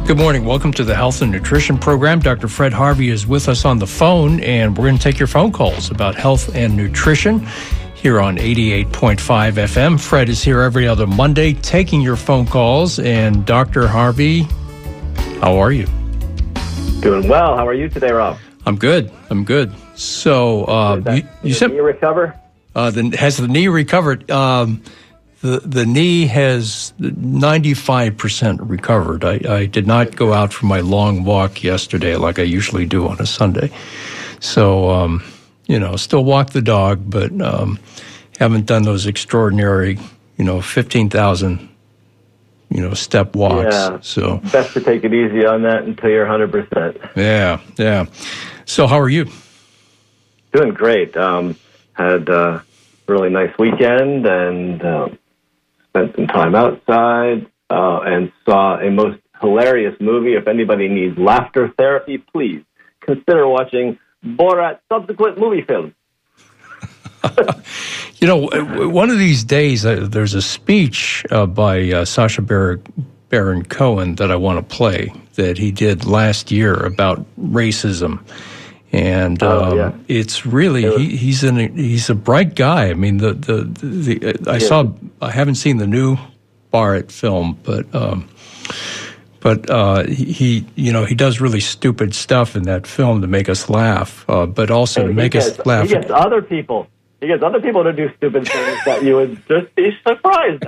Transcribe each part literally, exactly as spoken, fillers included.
Good morning. Welcome to the Health and Nutrition Program. Doctor Fred Harvey is with us on the phone, and we're going to take your phone calls about health and nutrition here on eighty-eight point five F M. Fred is here every other Monday taking your phone calls. And Doctor Harvey, how are you? Doing well. How are you today, Rob? I'm good. I'm good. So uh, that, you, you said you recover? Uh, the, has the knee recovered? Um, The the knee has ninety-five percent recovered. I, I did not go out for my long walk yesterday like I usually do on a Sunday. So, um, you know, still walk the dog, but um, haven't done those extraordinary, you know, fifteen thousand, you know, step walks. Yeah, so best to take it easy on that until you're one hundred percent. Yeah, yeah. So how are you? Doing great. Um, had a really nice weekend and... Uh, spent some time outside uh, and saw a most hilarious movie. If anybody needs laughter therapy, please consider watching Borat's subsequent movie film. You know, one of these days, uh, there's a speech uh, by uh, Sacha Bar- Baron Cohen that I want to play that he did last year about racism. And um, oh, yeah. it's really it was, he, he's an he's a bright guy. I mean, the the, the I yeah. saw I haven't seen the new Borat film, but um, but uh, he you know he does really stupid stuff in that film to make us laugh, uh, but also and to make gets, us laugh. He gets other people. He gets other people to do stupid things that you would just be surprised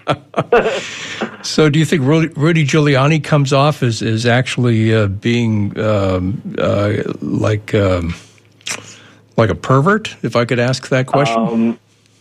at. So do you think Rudy, Rudy Giuliani comes off as, as actually uh, being um, uh, like um, like a pervert, if I could ask that question? Um,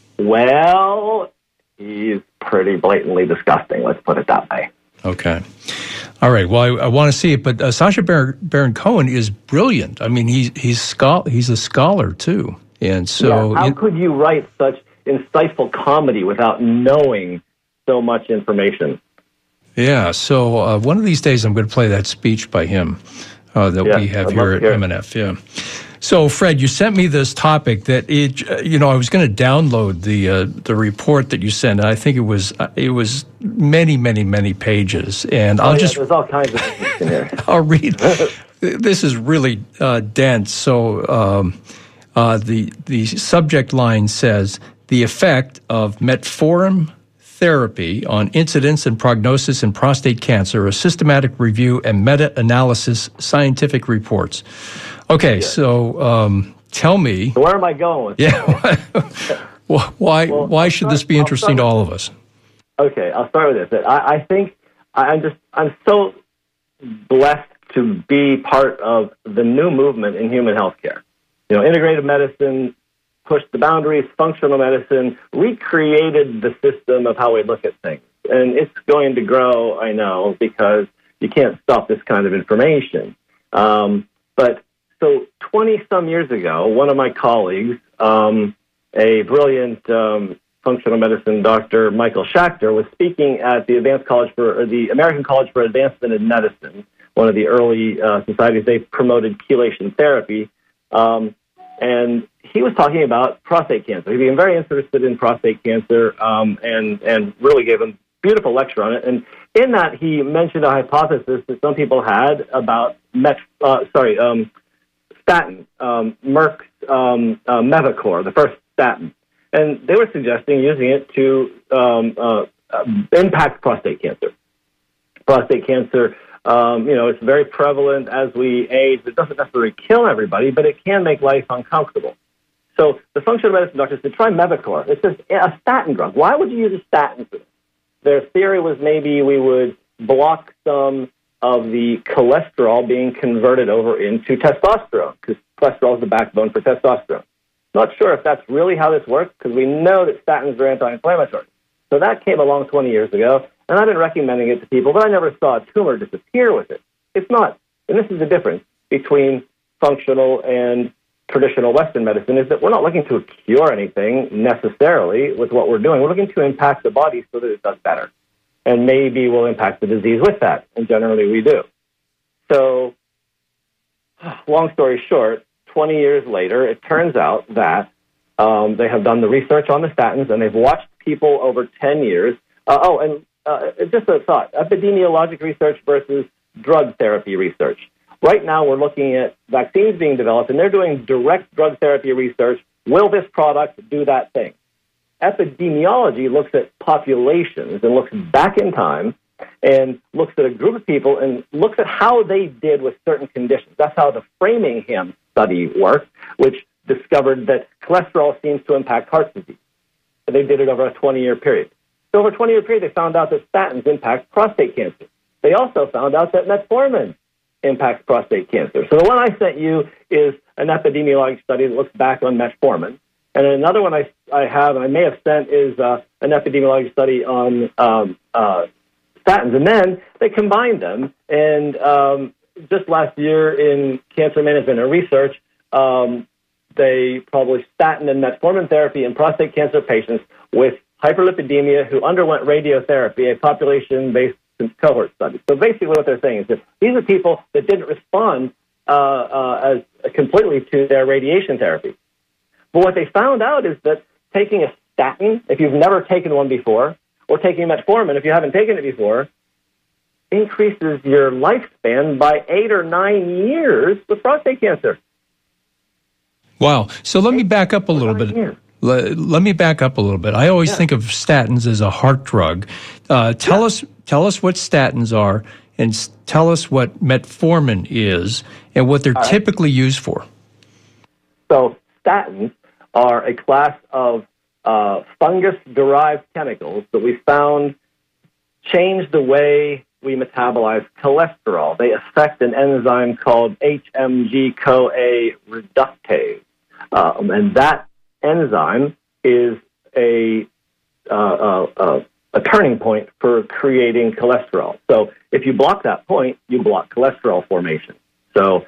well, he's pretty blatantly disgusting, let's put it that way. Okay. All right. Well, I, I want to see it, but uh, Sacha Baron, Baron Cohen is brilliant. I mean, he's, he's, schol- he's a scholar, too. And so, yeah, how it, could you write such insightful comedy without knowing so much information? Yeah, so uh, one of these days I'm going to play that speech by him uh, that yeah, we have I'd here at M N F. Yeah. So, Fred, you sent me this topic that it, uh, you know, I was going to download the uh, the report that you sent. I think it was uh, it was many, many, many pages, and oh, I'll yeah, just there's all kinds of things in here. I'll read. This is really uh, dense. So. Um, Uh, the the subject line says, the effect of metformin therapy on incidence and prognosis in prostate cancer, a systematic review and meta-analysis scientific reports. Okay, yeah. so um, tell me. So where am I going with yeah, why well, why should start, this be interesting to all of us? Okay, I'll start with this. I, I think I'm just I'm so blessed to be part of the new movement in human healthcare. You know, integrative medicine pushed the boundaries, functional medicine recreated the system of how we look at things. And it's going to grow, I know, because you can't stop this kind of information. Um, but so twenty-some years ago, one of my colleagues, um, a brilliant um, functional medicine doctor, Michael Schachter, was speaking at the Advanced College for or the American College for Advancement in Medicine, one of the early uh, societies. They promoted chelation therapy. Um, and he was talking about prostate cancer. He became very interested in prostate cancer um, and, and really gave a beautiful lecture on it. And in that, he mentioned a hypothesis that some people had about met, uh, sorry, um, statin, um, Merck's um, uh, Mevacor, the first statin. And they were suggesting using it to um, uh, impact prostate cancer. Prostate cancer Um, you know, it's very prevalent as we age. It doesn't necessarily kill everybody, but it can make life uncomfortable. So the functional medicine doctors said, try Mevacor. It's just a statin drug. Why would you use a statin for this? Their theory was maybe we would block some of the cholesterol being converted over into testosterone, because cholesterol is the backbone for testosterone. Not sure if that's really how this works, because we know that statins are anti-inflammatory. So that came along twenty years ago, and I've been recommending it to people, but I never saw a tumor disappear with it. It's not. And this is the difference between functional and traditional Western medicine, is that we're not looking to cure anything necessarily with what we're doing. We're looking to impact the body so that it does better. And maybe we'll impact the disease with that, and generally we do. So, long story short, twenty years later, it turns out that um, they have done the research on the statins, and they've watched people over ten years. Uh, oh, and uh, just a thought, epidemiologic research versus drug therapy research. Right now, we're looking at vaccines being developed, and they're doing direct drug therapy research. Will this product do that thing? Epidemiology looks at populations and looks back in time and looks at a group of people and looks at how they did with certain conditions. That's how the Framingham study worked, which discovered that cholesterol seems to impact heart disease. And they did it over a twenty-year period. So over a twenty-year period, they found out that statins impact prostate cancer. They also found out that metformin impacts prostate cancer. So the one I sent you is an epidemiologic study that looks back on metformin. And another one I, I have, and I may have sent, is uh, an epidemiologic study on um, uh, statins. And then they combined them. And um, just last year in Cancer Management and Research, um, they published statin and metformin therapy in prostate cancer patients with hyperlipidemia who underwent radiotherapy, a population-based cohort study. So basically what they're saying is that these are people that didn't respond uh, uh, as completely to their radiation therapy. But what they found out is that taking a statin, if you've never taken one before, or taking metformin, if you haven't taken it before, increases your lifespan by eight or nine years with prostate cancer. Wow. So let me back up a little bit. Let, let me back up a little bit. I always yeah. think of statins as a heart drug. Uh, tell yeah. us tell us what statins are, and s- tell us what metformin is, and what they're All typically right. used for. So statins are a class of uh, fungus-derived chemicals that we found change the way we metabolize cholesterol. They affect an enzyme called H M G C O A reductase, um, and that enzyme is a, uh, uh, uh, a turning point for creating cholesterol. So if you block that point, you block cholesterol formation. So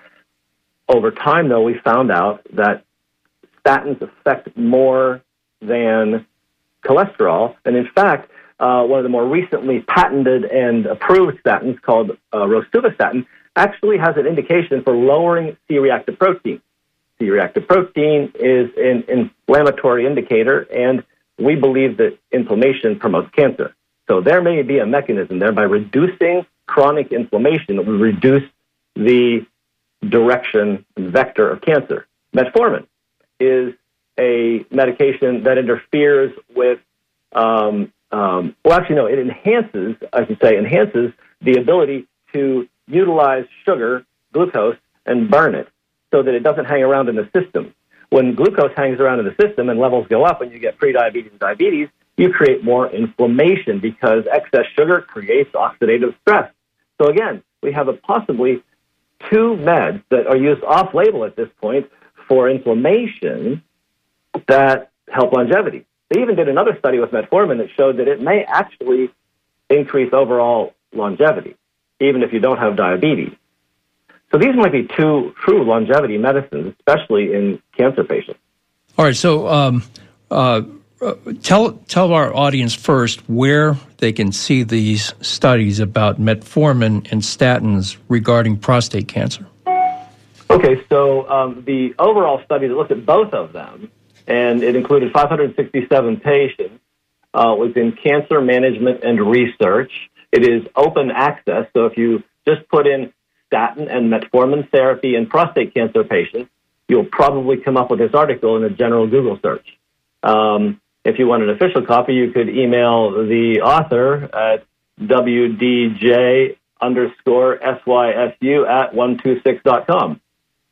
over time, though, we found out that statins affect more than cholesterol. And in fact, uh, one of the more recently patented and approved statins called uh, rosuvastatin actually has an indication for lowering C-reactive protein. C-reactive protein is an inflammatory indicator, and we believe that inflammation promotes cancer. So there may be a mechanism there. By reducing chronic inflammation, we reduce the direction and vector of cancer. Metformin is a medication that interferes with, um, um, well, actually, no, it enhances, I should say, enhances the ability to utilize sugar, glucose, and burn it, so that it doesn't hang around in the system. When glucose hangs around in the system and levels go up and you get prediabetes and diabetes, you create more inflammation because excess sugar creates oxidative stress. So again, we have a possibly two meds that are used off-label at this point for inflammation that help longevity. They even did another study with metformin that showed that it may actually increase overall longevity, even if you don't have diabetes. So these might be two true longevity medicines, especially in cancer patients. All right, so um, uh, tell tell our audience first where they can see these studies about metformin and statins regarding prostate cancer. Okay, so um, the overall study that looked at both of them, and it included five hundred sixty-seven patients, uh, was in Cancer Management and Research. It is open access, so if you just put in statin and metformin therapy in prostate cancer patients, you'll probably come up with this article in a general Google search. Um, if you want an official copy, you could email the author at W D J underscore S Y S U at one two six dot com.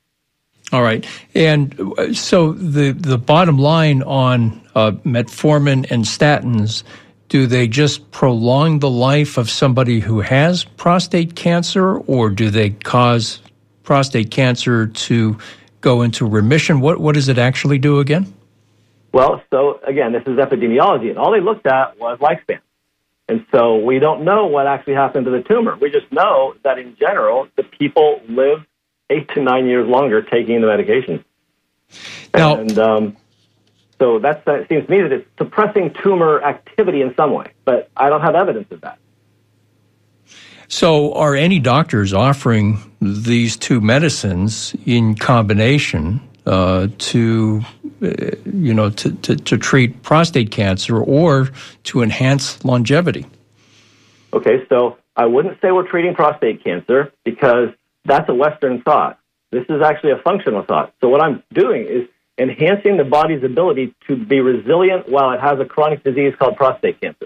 All right. And so the, the bottom line on uh, metformin and statins, do they just prolong the life of somebody who has prostate cancer, or do they cause prostate cancer to go into remission? What what does it actually do again? Well, so again, this is epidemiology, and all they looked at was lifespan. And so we don't know what actually happened to the tumor. We just know that in general, the people live eight to nine years longer taking the medication. Now, and um, so that's, it seems to me that it's suppressing tumor activity in some way, but I don't have evidence of that. So are any doctors offering these two medicines in combination uh, to, uh, you know, to, to, to treat prostate cancer or to enhance longevity? Okay, so I wouldn't say we're treating prostate cancer because that's a Western thought. This is actually a functional thought. So what I'm doing is enhancing the body's ability to be resilient while it has a chronic disease called prostate cancer.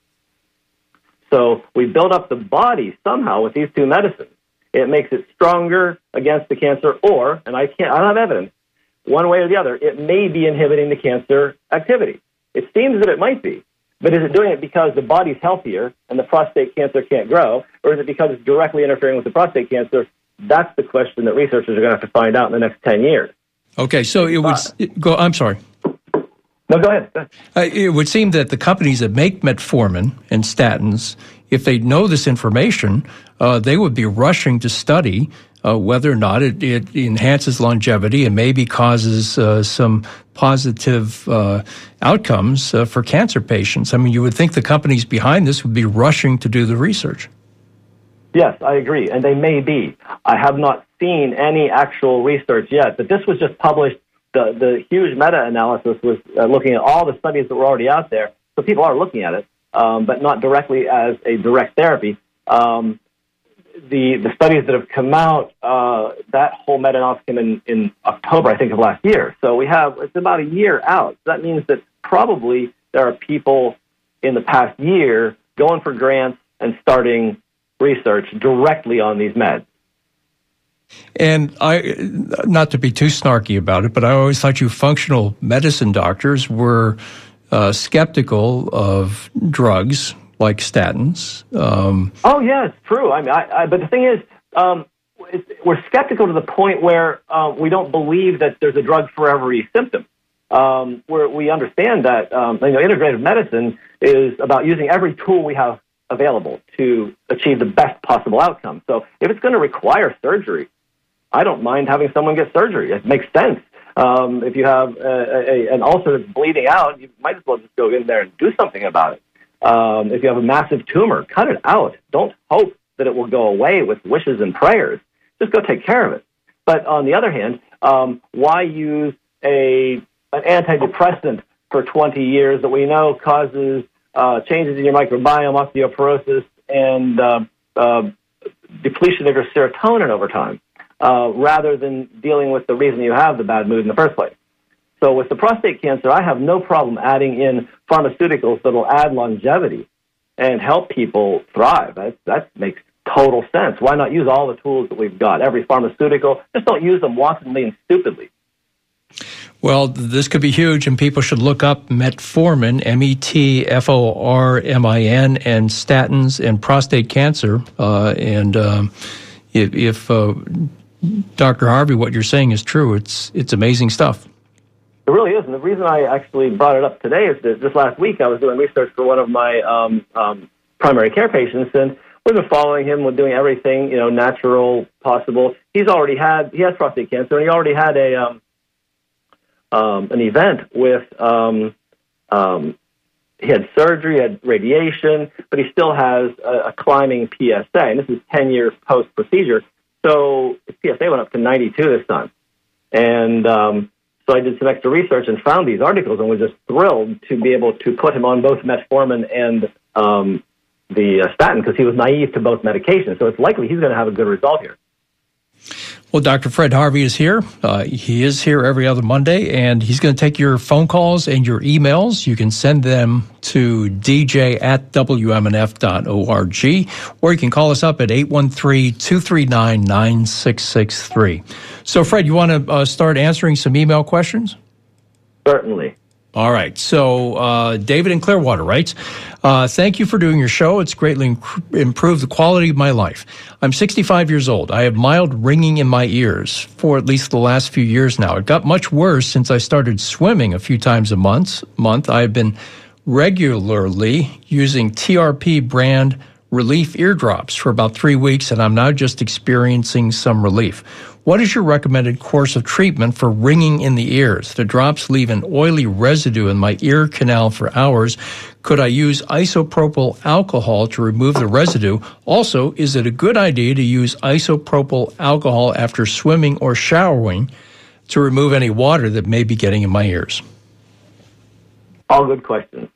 So we build up the body somehow with these two medicines. It makes it stronger against the cancer, or, and I can't, I don't have evidence, one way or the other, it may be inhibiting the cancer activity. It seems that it might be. But is it doing it because the body's healthier and the prostate cancer can't grow, or is it because it's directly interfering with the prostate cancer? That's the question that researchers are going to have to find out in the next ten years. Okay, so it would it, go. I'm sorry. No, go ahead. Go ahead. Uh, it would seem that the companies that make metformin and statins, if they know this information, uh, they would be rushing to study uh, whether or not it, it enhances longevity and maybe causes uh, some positive uh, outcomes uh, for cancer patients. I mean, you would think the companies behind this would be rushing to do the research. Yes, I agree, and they may be. I have not seen any actual research yet, but this was just published. The, the huge meta-analysis was uh, looking at all the studies that were already out there, so people are looking at it, um, but not directly as a direct therapy. Um, the the studies that have come out, uh, that whole meta-analysis came in, in October, I think, of last year. So we have, it's about a year out. So that means that probably there are people in the past year going for grants and starting research directly on these meds. And I, not to be too snarky about it, but I always thought you functional medicine doctors were uh, skeptical of drugs like statins. Um, oh, yeah, it's true. I mean, I, I, but the thing is, um, it's, we're skeptical to the point where uh, we don't believe that there's a drug for every symptom. Um, where we understand that um, you know, integrative medicine is about using every tool we have available to achieve the best possible outcome. So if it's going to require surgery, I don't mind having someone get surgery. It makes sense. Um, if you have a, a, an ulcer that's bleeding out, you might as well just go in there and do something about it. Um, if you have a massive tumor, cut it out. Don't hope that it will go away with wishes and prayers. Just go take care of it. But on the other hand, um, why use a an antidepressant for twenty years that we know causes uh, changes in your microbiome, osteoporosis, and uh, uh, depletion of your serotonin over time, uh, rather than dealing with the reason you have the bad mood in the first place? So with the prostate cancer, I have no problem adding in pharmaceuticals that will add longevity and help people thrive. That, that makes total sense. Why not use all the tools that we've got? Every pharmaceutical, just don't use them wantonly and stupidly. Well, this could be huge, and people should look up metformin, M E T F O R M I N, and statins and prostate cancer. Uh, and um, if, if uh, Doctor Harvey, what you're saying is true, it's it's amazing stuff. It really is, and the reason I actually brought it up today is that just last week I was doing research for one of my um, um, primary care patients, and we've been following him. We're doing everything, you know, natural possible. He's already had, he has prostate cancer, and he already had a um, um, an event with, um, um, he had surgery, he had radiation, but he still has a, a climbing P S A, and this is ten years post-procedure. So his P S A went up to ninety-two this time, and um, so I did some extra research and found these articles, and was just thrilled to be able to put him on both metformin and um, the uh, statin, because he was naive to both medications. So it's likely he's going to have a good result here. Well, Doctor Fred Harvey is here. Uh, he is here every other Monday, and he's going to take your phone calls and your emails. You can send them to d j at w m n f dot org, or you can call us up at eight one three, two three nine, nine six six three. So, Fred, you want to uh, start answering some email questions? Certainly. All right. So uh, David in Clearwater writes, uh, thank you for doing your show. It's greatly inc- improved the quality of my life. I'm sixty-five years old. I have mild ringing in my ears for at least the last few years now. It got much worse since I started swimming a few times a month. month. I have been regularly using T R P brand relief eardrops for about three weeks, and I'm now just experiencing some relief. What is your recommended course of treatment for ringing in the ears? The drops leave an oily residue in my ear canal for hours. Could I use isopropyl alcohol to remove the residue? Also, is it a good idea to use isopropyl alcohol after swimming or showering to remove any water that may be getting in my ears? All good questions.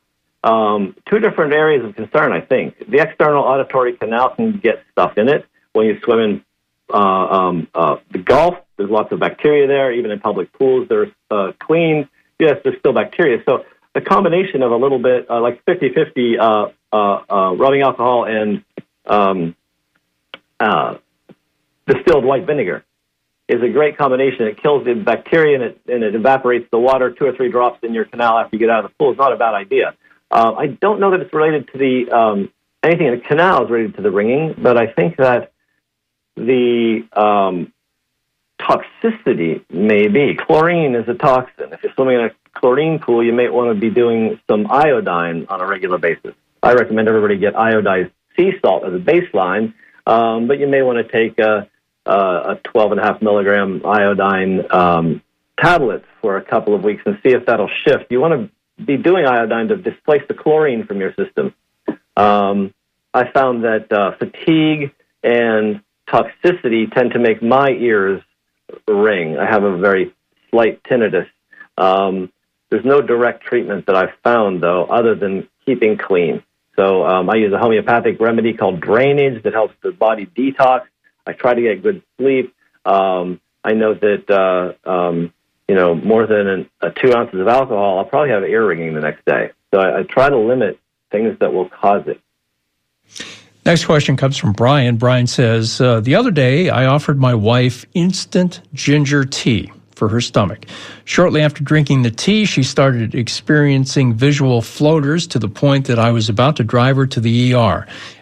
um, two different areas of concern, I think. The external auditory canal can get stuff in it. When you swim in uh, um, uh, the Gulf, there's lots of bacteria there. Even in public pools, they're uh, cleaned. Yes, there's still bacteria. So the combination of a little bit, uh, like fifty-fifty uh, uh, uh, rubbing alcohol and um, uh, distilled white vinegar is a great combination. It kills the bacteria and it, and it evaporates the water. Two or three drops in your canal after you get out of the pool is not a bad idea. Uh, I don't know that it's related to the, um, anything in the canal is related to the ringing, but I think that the um, toxicity may be. Chlorine is a toxin. If you're swimming in a chlorine pool, you may want to be doing some iodine on a regular basis. I recommend everybody get iodized sea salt as a baseline, um, but you may want to take a, a twelve and a half milligram iodine um, tablet for a couple of weeks and see if that'll shift. You want to be doing iodine to displace the chlorine from your system. Um, I found that uh, fatigue and toxicity tend to make my ears ring. I have a very slight tinnitus. Um, there's no direct treatment that I've found, though, other than keeping clean. So um, I use a homeopathic remedy called drainage that helps the body detox. I try to get good sleep. Um, I know that, uh, um, you know, more than an, uh, two ounces of alcohol, I'll probably have ear ringing the next day. So I, I try to limit things that will cause it. Next question comes from Brian. Brian says, uh, the other day I offered my wife instant ginger tea for her stomach. Shortly after drinking the tea, she started experiencing visual floaters to the point that I was about to drive her to the E R.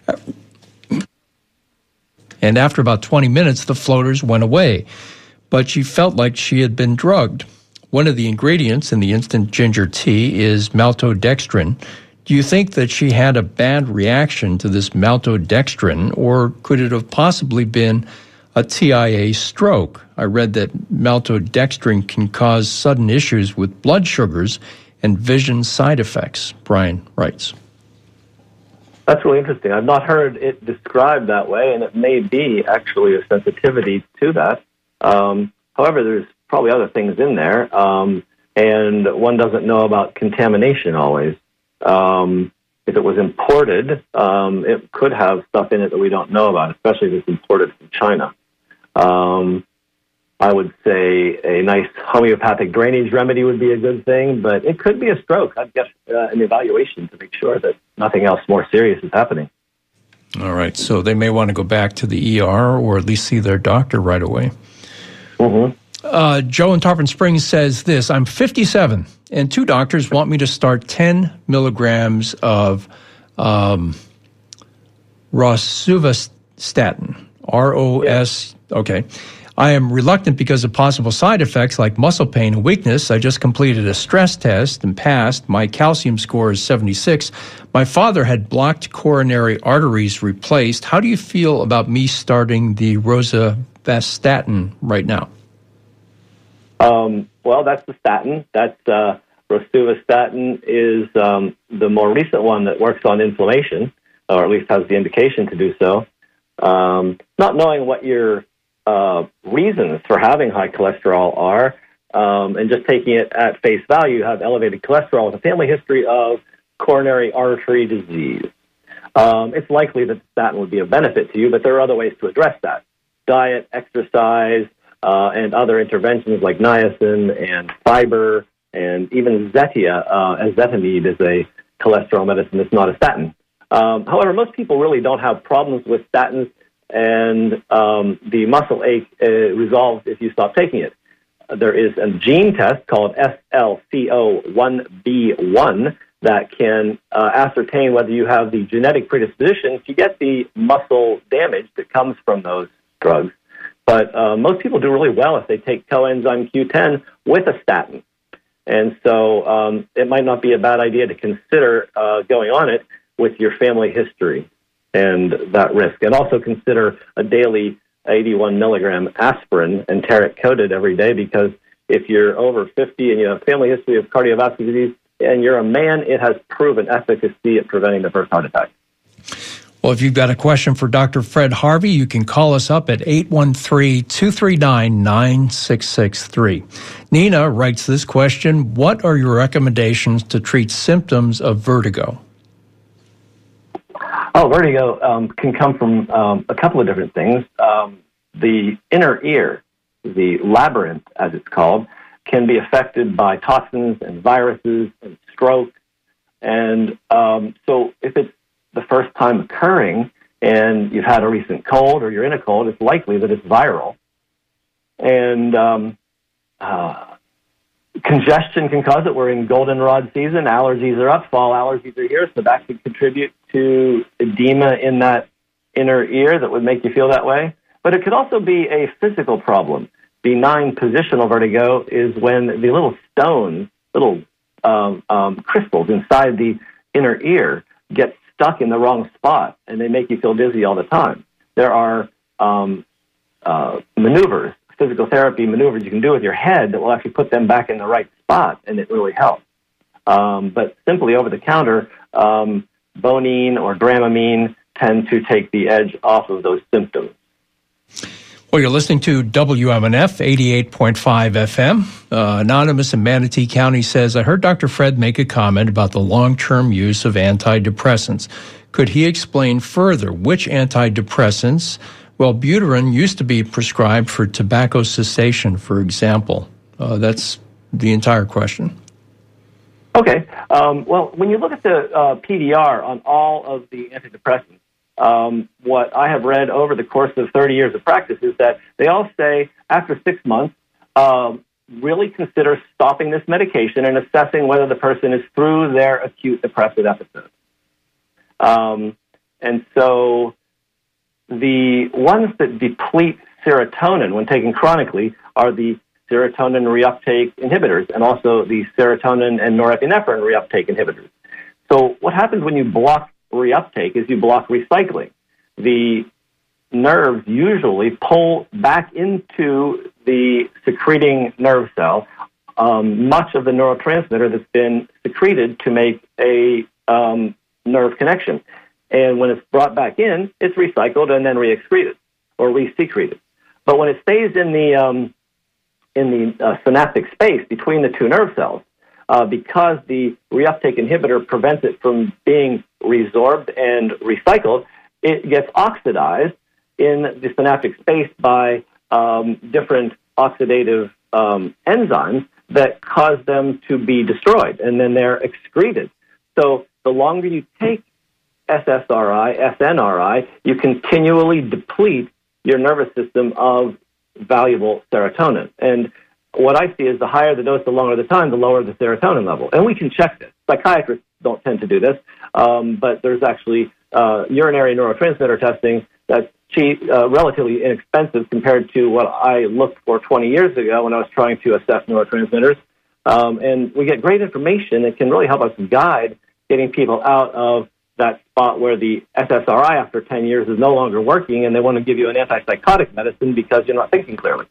And after about twenty minutes, the floaters went away, but she felt like she had been drugged. One of the ingredients in the instant ginger tea is maltodextrin. Do you think that she had a bad reaction to this maltodextrin, or could it have possibly been a T I A stroke? I read that maltodextrin can cause sudden issues with blood sugars and vision side effects, Brian writes. That's really interesting. I've not heard it described that way, and it may be actually a sensitivity to that. Um, however, there's probably other things in there, um, and one doesn't know about contamination always. Um, if it was imported, um, it could have stuff in it that we don't know about, especially if it's imported from China. Um, I would say a nice homeopathic drainage remedy would be a good thing, but it could be a stroke. I'd get uh, an evaluation to make sure that nothing else more serious is happening. All right, so they may want to go back to the E R or at least see their doctor right away. Mm-hmm. Uh, Joe in Tarpon Springs says this, I'm fifty-seven, and two doctors want me to start ten milligrams of um, rosuvastatin, R O S, yeah. Okay. I am reluctant because of possible side effects like muscle pain and weakness. I just completed a stress test and passed. My calcium score is seventy-six. My father had blocked coronary arteries replaced. How do you feel about me starting the rosuvastatin right now? Um, well, that's the statin. That's uh, rosuvastatin is um, the more recent one that works on inflammation, or at least has the indication to do so. Um, not knowing what your uh, reasons for having high cholesterol are, um, and just taking it at face value, you have elevated cholesterol with a family history of coronary artery disease. Um, it's likely that the statin would be of benefit to you, but there are other ways to address that. Diet, exercise, Uh, and other interventions like niacin and fiber and even Zetia, uh, ezetimibe is a cholesterol medicine that's not a statin. Um, however, most people really don't have problems with statins, and um, the muscle ache uh, resolves if you stop taking it. Uh, there is a gene test called S L C O one B one that can uh, ascertain whether you have the genetic predisposition to get the muscle damage that comes from those drugs. But uh, most people do really well if they take coenzyme Q ten with a statin. And so um, it might not be a bad idea to consider uh, going on it with your family history and that risk. And also consider a daily eighty-one milligram aspirin, enteric coated every day, because if you're over fifty and you have family history of cardiovascular disease and you're a man, it has proven efficacy at preventing the first heart attack. Well, if you've got a question for Doctor Fred Harvey, you can call us up at eight one three, two three nine, nine six six three. Nina writes this question: what are your recommendations to treat symptoms of vertigo? Oh, vertigo um, can come from um, a couple of different things. Um, the inner ear, the labyrinth, as it's called, can be affected by toxins and viruses and stroke. And um, so if it's the first time occurring and you've had a recent cold or you're in a cold, it's likely that it's viral. And um, uh, congestion can cause it. We're in goldenrod season. Allergies are up. Fall allergies are here. So that could contribute to edema in that inner ear that would make you feel that way. But it could also be a physical problem. Benign positional vertigo is when the little stones, little um, um, crystals inside the inner ear get stuck in the wrong spot, and they make you feel dizzy all the time. There are um, uh, maneuvers, physical therapy maneuvers you can do with your head that will actually put them back in the right spot, and it really helps. Um, but simply over-the-counter, um, Bonine or Dramamine tend to take the edge off of those symptoms. Well, you're listening to W M N F eighty-eight point five F M. Uh, Anonymous in Manatee County says, I heard Doctor Fred make a comment about the long-term use of antidepressants. Could he explain further which antidepressants? Well, Buterin used to be prescribed for tobacco cessation, for example. Uh, that's the entire question. Okay. Um, well, when you look at the uh, P D R on all of the antidepressants, Um, what I have read over the course of thirty years of practice is that they all say after six months, um, really consider stopping this medication and assessing whether the person is through their acute depressive episode. Um, and so the ones that deplete serotonin when taken chronically are the serotonin reuptake inhibitors and also the serotonin and norepinephrine reuptake inhibitors. So what happens when you block reuptake is you block recycling. The nerves usually pull back into the secreting nerve cell um, much of the neurotransmitter that's been secreted to make a um, nerve connection. And when it's brought back in, it's recycled and then re-excreted or re-secreted. But when it stays in the um, in the uh, synaptic space between the two nerve cells, uh, because the reuptake inhibitor prevents it from being resorbed and recycled, it gets oxidized in the synaptic space by um, different oxidative um, enzymes that cause them to be destroyed, and then they're excreted. So the longer you take S S R I, S N R I, you continually deplete your nervous system of valuable serotonin. And what I see is the higher the dose, the longer the time, the lower the serotonin level. And we can check this. Psychiatrists don't tend to do this, um, but there's actually uh, urinary neurotransmitter testing that's cheap, uh, relatively inexpensive compared to what I looked for twenty years ago when I was trying to assess neurotransmitters. Um, and we get great information that can really help us guide getting people out of that spot where the S S R I after ten years is no longer working and they want to give you an antipsychotic medicine because you're not thinking clearly.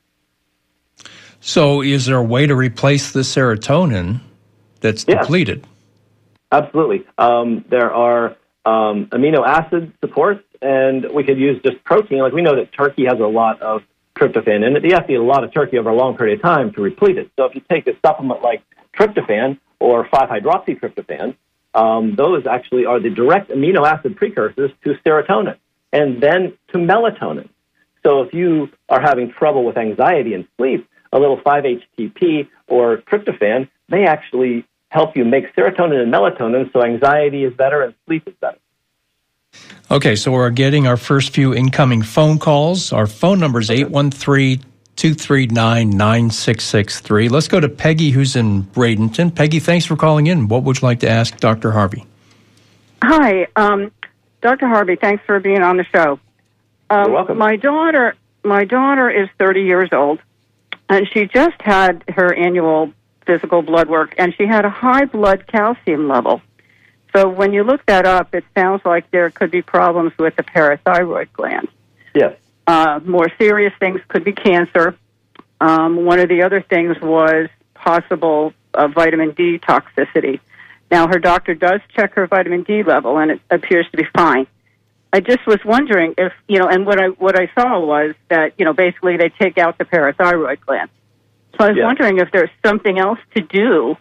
So is there a way to replace the serotonin that's yeah. depleted? Absolutely. Um, there are um, amino acid supports, and we could use just protein. Like we know that turkey has a lot of tryptophan in it. You have to eat a lot of turkey over a long period of time to replete it. So if you take a supplement like tryptophan or five hydroxytryptophan, um, those actually are the direct amino acid precursors to serotonin and then to melatonin. So if you are having trouble with anxiety and sleep, a little five H T P or tryptophan may actually help you make serotonin and melatonin so anxiety is better and sleep is better. Okay, so we're getting our first few incoming phone calls. Our phone number is eight one three, two three nine, nine six six three. Let's go to Peggy, who's in Bradenton. Peggy, thanks for calling in. What would you like to ask Doctor Harvey? Hi, um, Doctor Harvey, thanks for being on the show. Um, You're welcome. My daughter, my daughter is thirty years old, and she just had her annual physical blood work, and she had a high blood calcium level. So when you look that up, it sounds like there could be problems with the parathyroid gland. Yes. Uh, more serious things could be cancer. Um, one of the other things was possible uh, vitamin D toxicity. Now, her doctor does check her vitamin D level, and it appears to be fine. I just was wondering if, you know, and what I what I saw was that, you know, basically they take out the parathyroid gland. So I was Yeah. wondering if there's something else to do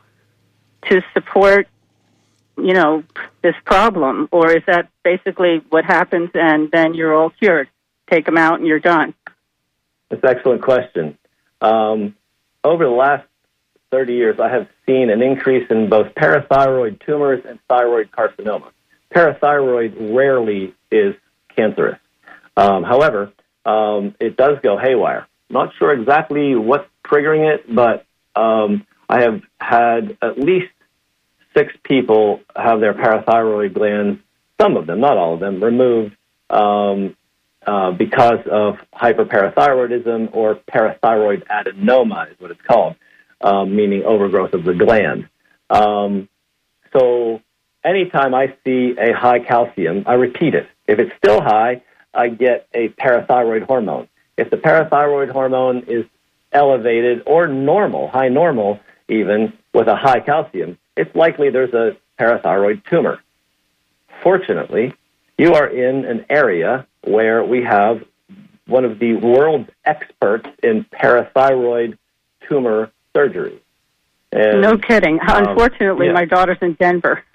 to support, you know, this problem, or is that basically what happens and then you're all cured? Take them out and you're done. That's an excellent question. Um, over the last thirty years, I have seen an increase in both parathyroid tumors and thyroid carcinoma. Parathyroid rarely is cancerous. Um, however, um, it does go haywire. Not sure exactly what's triggering it, but um, I have had at least six people have their parathyroid glands, some of them, not all of them, removed um, uh, because of hyperparathyroidism, or parathyroid adenoma is what it's called, um, meaning overgrowth of the gland. Um, so anytime I see a high calcium, I repeat it. If it's still high, I get a parathyroid hormone. If the parathyroid hormone is elevated or normal, high normal even, with a high calcium, it's likely there's a parathyroid tumor. Fortunately, you are in an area where we have one of the world's experts in parathyroid tumor surgery. And, No kidding. um, Unfortunately, yeah. my daughter's in Denver.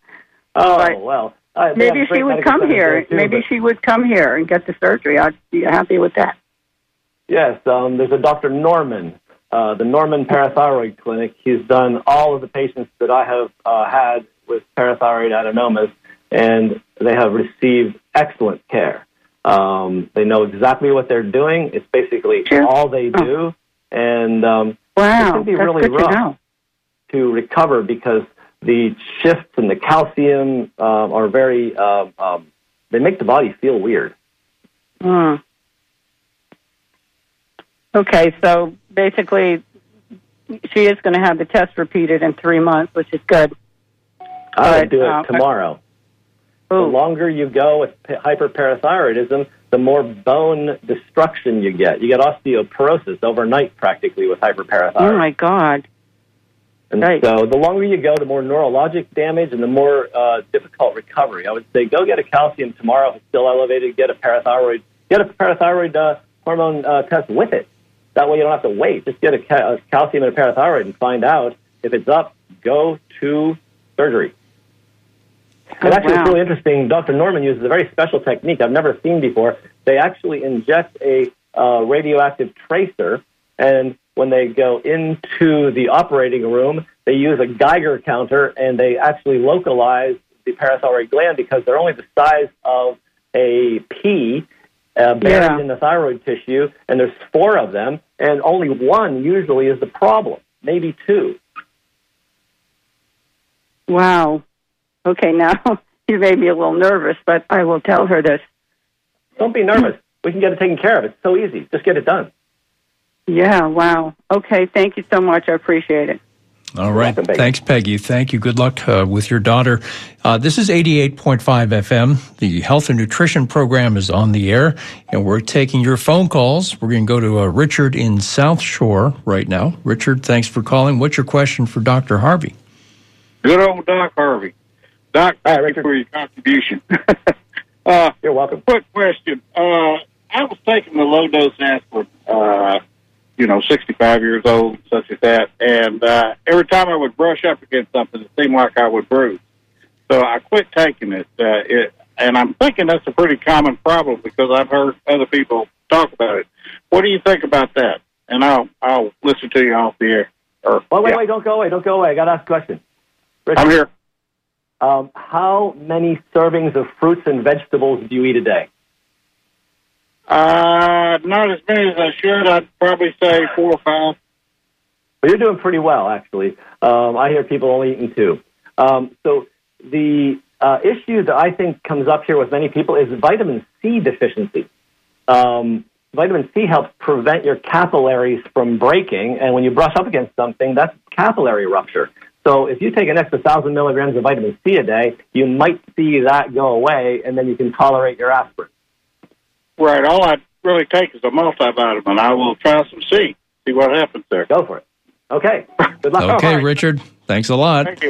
Oh, But well. Uh, they maybe have she great would medical come centers here. there, too, Maybe but- she would come here and get the surgery. I'd be happy with that. Yes, um, there's a Doctor Norman, uh, the Norman Parathyroid Clinic. He's done all of the patients that I have uh, had with parathyroid adenomas, and they have received excellent care. Um, they know exactly what they're doing. It's basically Sure. all they Oh. do, and um, it Wow, can be that's really good rough to know. to recover because the shifts in the calcium um, are very, um, um, they make the body feel weird. Hmm. Okay, so basically, she is going to have the test repeated in three months, which is good. I would But, do it uh, tomorrow. The Ooh. longer you go with p- hyperparathyroidism, the more bone destruction you get. You get osteoporosis overnight practically with Oh, hyperparathyroidism. my God. And right. so the longer you go, the more neurologic damage and the more uh, difficult recovery. I would say go get a calcium tomorrow if it's still elevated. Get a parathyroid, get a parathyroid uh, hormone uh, test with it. That way you don't have to wait. Just get a, ca- a calcium and a parathyroid and find out. If it's up, go to surgery. And Oh, actually, wow. it's really interesting. Doctor Norman uses a very special technique I've never seen before. They actually inject a uh, radioactive tracer, and when they go into the operating room, they use a Geiger counter, and they actually localize the parathyroid gland because they're only the size of a pea uh, buried Yeah. in the thyroid tissue, and there's four of them, and only one usually is the problem, maybe two. Wow. Okay, now you made me a little nervous, but I will tell her this. Don't be nervous. We can get it taken care of. It's so easy. Just get it done. Yeah, wow. Okay, thank you so much. I appreciate it. All right. welcome, Peggy. Thanks, Peggy. Thank you. Good luck uh, with your daughter. Uh, this is eighty-eight point five F M. The Health and Nutrition Program is on the air, and we're taking your phone calls. We're going to go to uh, Richard in South Shore right now. Richard, thanks for calling. What's your question for Doctor Harvey? Good old Doc Harvey. Doc, Hi, thank you Richard. for your contribution. uh, You're welcome. quick question. Uh, I was taking the low-dose aspirin, uh, you know, sixty-five years old, such as that, and uh, every time I would brush up against something, it seemed like I would bruise. So I quit taking it, uh, it, and I'm thinking that's a pretty common problem because I've heard other people talk about it. What do you think about that? And I'll I'll listen to you off the air. Or, Wait, wait, yeah. wait, don't go away, don't go away. I got to ask a question. Richard, I'm here. Um, how many servings of fruits and vegetables do you eat a day? Uh, not as many as I should. I'd probably say four or five. Well, you're doing pretty well, actually. Um, I hear people only eating two. Um, so the uh, issue that I think comes up here with many people is vitamin C deficiency. Um, vitamin C helps prevent your capillaries from breaking, and when you brush up against something, that's capillary rupture. So if you take an extra one thousand milligrams of vitamin C a day, you might see that go away, and then you can tolerate your aspirin. Right. All I really take is a multivitamin. I will try some C. See what happens there. Go for it. Okay. Good luck. Okay, All right. Richard. Thanks a lot. Thank you.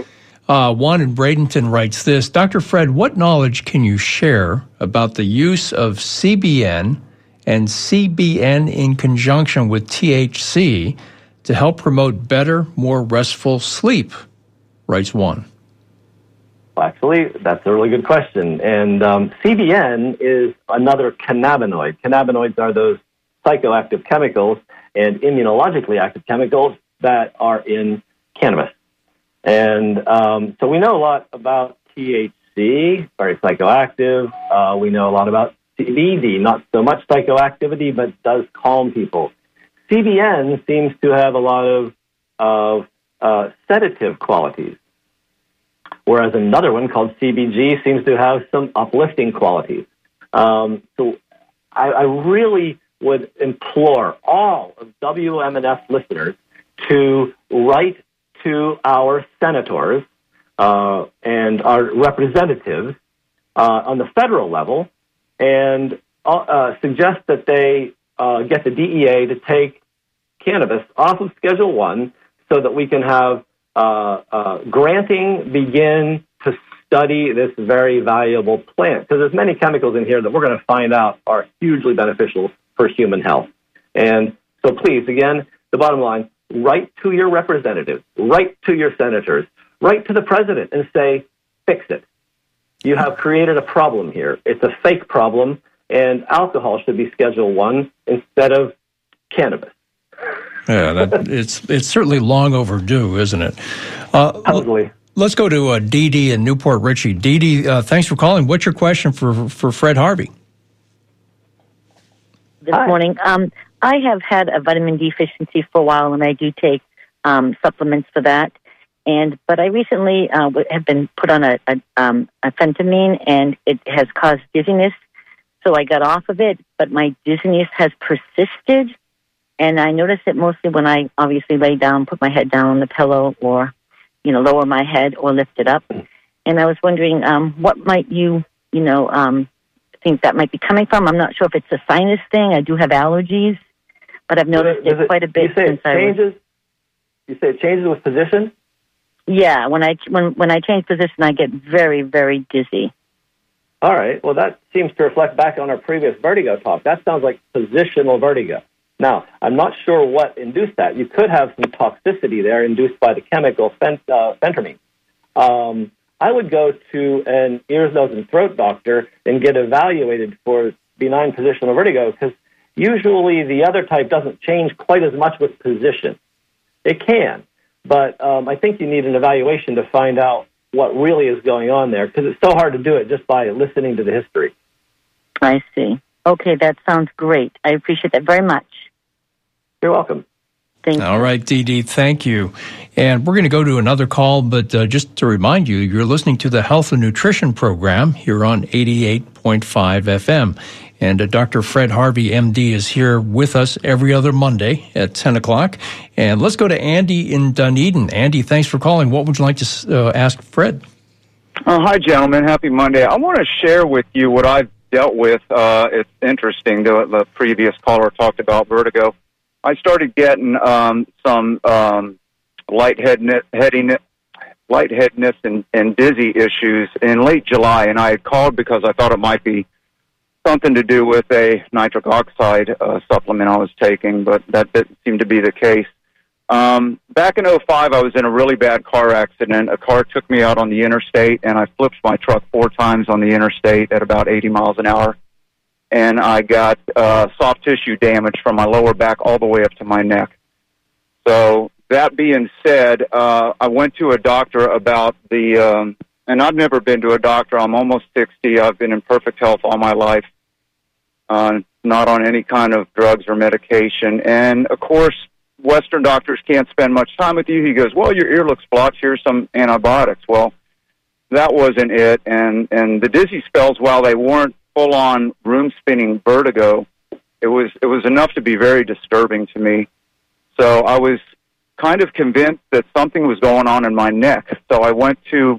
Uh, Juan in Bradenton writes this, Doctor Fred, what knowledge can you share about the use of C B N and C B N in conjunction with T H C to help promote better, more restful sleep? Writes Juan. Well, actually, that's a really good question. And um, C B N is another cannabinoid. Cannabinoids are those psychoactive chemicals and immunologically active chemicals that are in cannabis. And um, so we know a lot about T H C, very psychoactive. Uh, we know a lot about C B D, not so much psychoactivity, but does calm people. C B N seems to have a lot of, of uh, sedative qualities, whereas another one called C B G seems to have some uplifting qualities. Um, so I, I really would implore all of W M N F listeners to write to our senators uh, and our representatives uh, on the federal level and uh, suggest that they uh, get the D E A to take cannabis off of Schedule One so that we can have uh, uh, granting begin to study this very valuable plant, because there's many chemicals in here that we're going to find out are hugely beneficial for human health. And so please, again, the bottom line, write to your representatives, write to your senators, write to the president and say, fix it. You have created a problem here. It's a fake problem, and alcohol should be Schedule One instead of cannabis. Yeah, that, it's it's certainly long overdue, isn't it? Uh, totally. Let's go to uh, Dee Dee in Newport Richey. Dee Dee, uh, thanks for calling. What's your question for for Fred Harvey? This Hi. morning, um, I have had a vitamin D deficiency for a while, and I do take um, supplements for that. And but I recently uh, have been put on a, a, um, a phentermine, and it has caused dizziness. So I got off of it, but my dizziness has persisted. And I notice it mostly when I obviously lay down, put my head down on the pillow, or, you know, lower my head or lift it up. And I was wondering, um, what might you, you know, um, think that might be coming from? I'm not sure if it's a sinus thing. I do have allergies, but I've noticed it, it quite a bit you say since it changes, I was. You say it changes with position? Yeah, when I when when I change position, I get very, very dizzy. All right. Well, that seems to reflect back on our previous vertigo talk. That sounds like positional vertigo. Now, I'm not sure what induced that. You could have some toxicity there induced by the chemical fent- uh, phentermine. Um, I would go to an ears, nose, and throat doctor and get evaluated for benign positional vertigo, because usually the other type doesn't change quite as much with position. It can, but um, I think you need an evaluation to find out what really is going on there, because it's so hard to do it just by listening to the history. I see. Okay, that sounds great. I appreciate that very much. You're welcome. Thank you. All right, Dee Dee, thank you. And we're going to go to another call, but uh, just to remind you, you're listening to the Health and Nutrition Program here on eighty-eight point five F M. And uh, Doctor Fred Harvey, M D, is here with us every other Monday at ten o'clock. And let's go to Andy in Dunedin. Andy, thanks for calling. What would you like to uh, ask Fred? Oh, hi, gentlemen. Happy Monday. I want to share with you what I've dealt with. Uh, it's interesting. The, the previous caller talked about vertigo. I started getting um, some um, lightheadedness, headiness, lightheadedness and, and dizzy issues in late July, and I had called because I thought it might be something to do with a nitric oxide uh, supplement I was taking, but that didn't seem to be the case. Um, back in oh five, I was in a really bad car accident. A car took me out on the interstate, and I flipped my truck four times on the interstate at about eighty miles an hour. And I got uh, soft tissue damage from my lower back all the way up to my neck. So that being said, uh, I went to a doctor about the, um, and I've never been to a doctor. I'm almost sixty. I've been in perfect health all my life, uh, not on any kind of drugs or medication. And, of course, Western doctors can't spend much time with you. He goes, well, your ear looks blocked. Here's some antibiotics. Well, that wasn't it. And, and the dizzy spells, while they weren't full-on room-spinning vertigo, it was it was enough to be very disturbing to me. So I was kind of convinced that something was going on in my neck. So I went to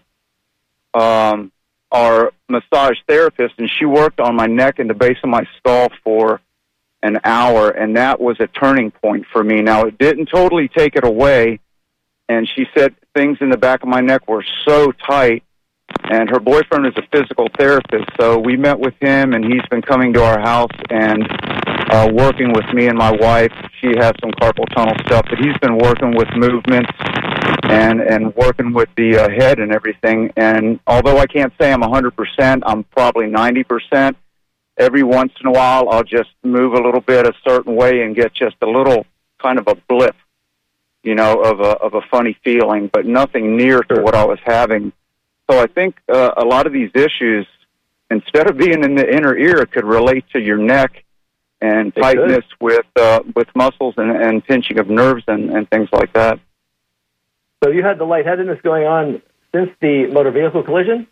um, our massage therapist, and she worked on my neck and the base of my skull for an hour, and that was a turning point for me. Now, it didn't totally take it away, and she said things in the back of my neck were so tight. And her boyfriend is a physical therapist, so we met with him, and he's been coming to our house and uh, working with me and my wife. She has some carpal tunnel stuff, but he's been working with movements and, and working with the uh, head and everything. And although I can't say I'm one hundred percent, I'm probably ninety percent. Every once in a while, I'll just move a little bit a certain way and get just a little kind of a blip, you know, of a, of a funny feeling, but nothing near to what I was having. So I think uh, a lot of these issues, instead of being in the inner ear, could relate to your neck and tightness with uh, with muscles and, and pinching of nerves and, and things like that. So you had the lightheadedness going on since the motor vehicle collision?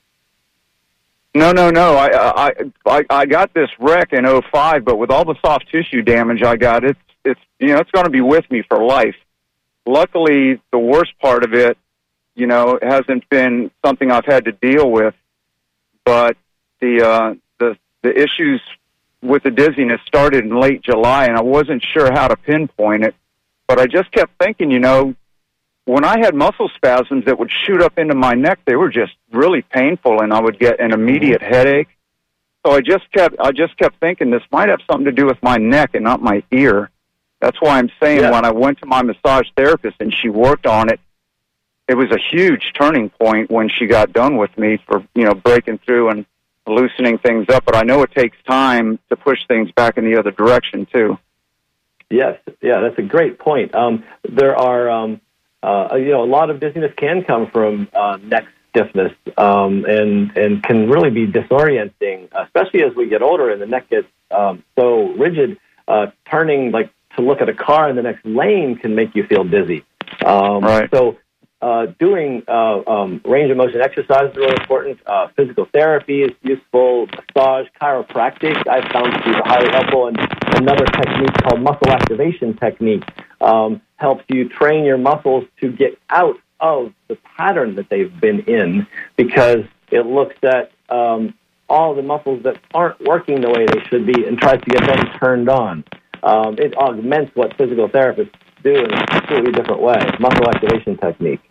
No, no, no. I I I, I got this wreck in oh five, but with all the soft tissue damage I got, it's it's you know it's going to be with me for life. Luckily, the worst part of it, you know, hasn't been something I've had to deal with, but the uh, the the issues with the dizziness started in late July, and I wasn't sure how to pinpoint it. But I just kept thinking, you know, when I had muscle spasms that would shoot up into my neck, they were just really painful, and I would get an immediate headache. So I just kept I just kept thinking this might have something to do with my neck and not my ear. That's why I'm saying yeah. when I went to my massage therapist and she worked on it, it was a huge turning point when she got done with me for, you know, breaking through and loosening things up. But I know it takes time to push things back in the other direction, too. Yes, yeah, that's a great point. Um, there are, um, uh, you know, a lot of dizziness can come from uh, neck stiffness um, and, and can really be disorienting, especially as we get older and the neck gets um, so rigid. Uh, turning, like, to look at a car in the next lane can make you feel dizzy. Um, right. So uh, doing uh, um, range of motion exercise is really important. Uh, physical therapy is useful. Massage, chiropractic, I've found to be highly helpful. And another technique called muscle activation technique um, helps you train your muscles to get out of the pattern that they've been in, because it looks at um, all the muscles that aren't working the way they should be and tries to get them turned on. Um, it augments what physical therapists do in a completely different way. Muscle activation technique.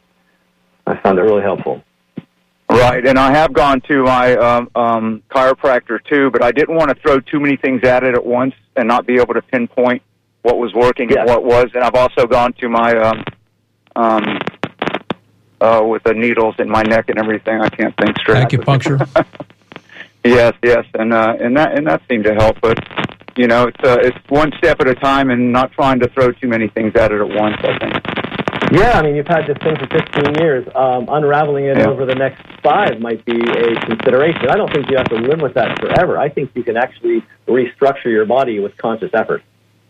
I found it really helpful. Right, and I have gone to my um, um, chiropractor too, but I didn't want to throw too many things at it at once and not be able to pinpoint what was working yes. and what was. And I've also gone to my um, um, uh, with the needles in my neck and everything. I can't think straight. Acupuncture. yes, yes, and uh, and that and that seemed to help, but. You know, it's uh, it's one step at a time and not trying to throw too many things at it at once, I think. Yeah, I mean, you've had this thing for fifteen years. Um, unraveling it yeah. over the next five might be a consideration. I don't think you have to live with that forever. I think you can actually restructure your body with conscious effort.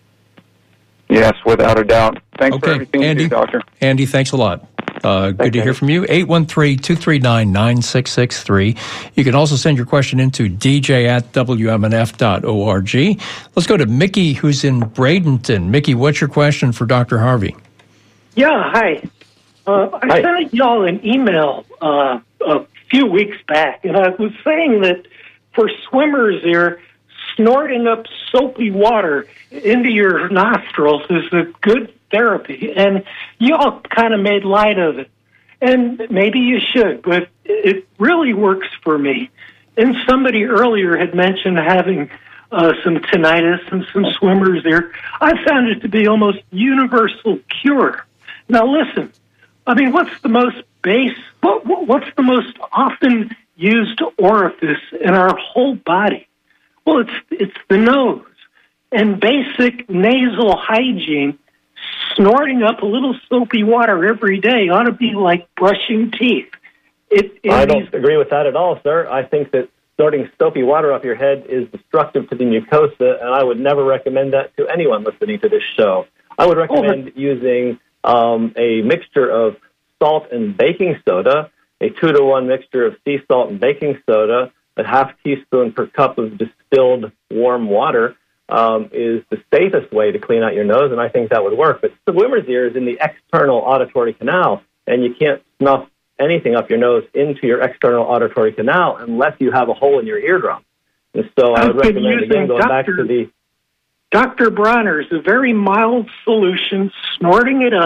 Yes, without a doubt. Thanks okay. for everything Andy, you do, Doctor. Andy, thanks a lot. Uh, good Thanks, to hear Andy. from you. eight one three, two three nine, nine six six three. You can also send your question in to d j at w m n f dot org. Let's go to Mickey, who's in Bradenton. Mickey, what's your question for Doctor Harvey? Yeah, hi. Uh, I hi. sent y'all an email uh, a few weeks back, and I was saying that for swimmers there, snorting up soapy water into your nostrils is a good therapy, and y'all kind of made light of it. And maybe you should, but it really works for me. And somebody earlier had mentioned having uh, some tinnitus and some swimmers there. I found it to be almost universal cure. Now listen, I mean, what's the most base, what, what's the most often used orifice in our whole body? Well, it's it's the nose. And basic nasal hygiene, snorting up a little soapy water every day ought to be like brushing teeth. It, it I don't is, agree with that at all, sir. I think that snorting soapy water off your head is destructive to the mucosa, and I would never recommend that to anyone listening to this show. I would recommend oh, using um, a mixture of salt and baking soda, a two to one mixture of sea salt and baking soda, a half teaspoon per cup of distilled warm water. Um, is the safest way to clean out your nose, and I think that would work. But swimmer's ear is in the external auditory canal, and you can't snuff anything up your nose into your external auditory canal unless you have a hole in your eardrum. And so I would recommend, again, going back to the... Doctor Bronner's, a very mild solution, snorting it up,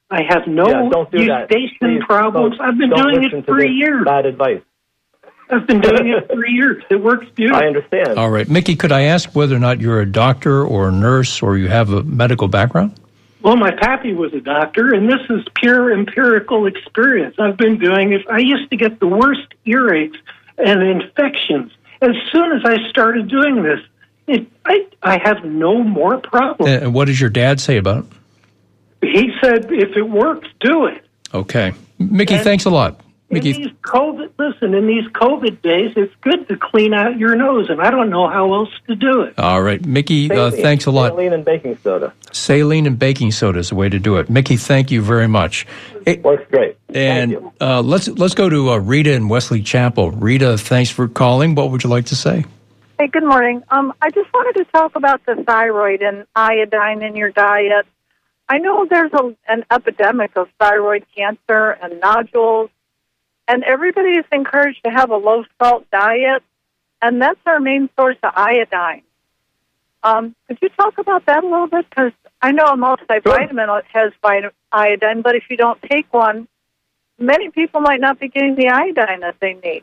I have no Yeah, don't do that. mutation Please, problems. don't- I've been don't doing listen it to for this years. Bad advice. I've been doing it for years. It works beautifully. I understand. All right. Mickey, could I ask whether or not you're a doctor or a nurse or you have a medical background? Well, my pappy was a doctor, and this is pure empirical experience. I've been doing it. I used to get the worst earaches and infections. As soon as I started doing this, it, I, I have no more problems. And what does your dad say about it? He said, if it works, do it. Okay. Mickey, And- thanks a lot. In Mickey, these COVID, listen, in these COVID days, it's good to clean out your nose, and I don't know how else to do it. all right. Mickey, uh, Saline- thanks a lot. Saline and baking soda. Saline and baking soda is the way to do it. Mickey, thank you very much. Hey, Works great. Thank and you. uh, let's let's go to uh, Rita in Wesley Chapel. Rita, thanks for calling. What would you like to say? Hey, good morning. Um, I just wanted to talk about the thyroid and iodine in your diet. I know there's a, an epidemic of thyroid cancer and nodules, and everybody is encouraged to have a low-salt diet, and that's our main source of iodine. Um, could you talk about that a little bit? Because I know a multivitamin has vit- iodine, but if you don't take one, many people might not be getting the iodine that they need.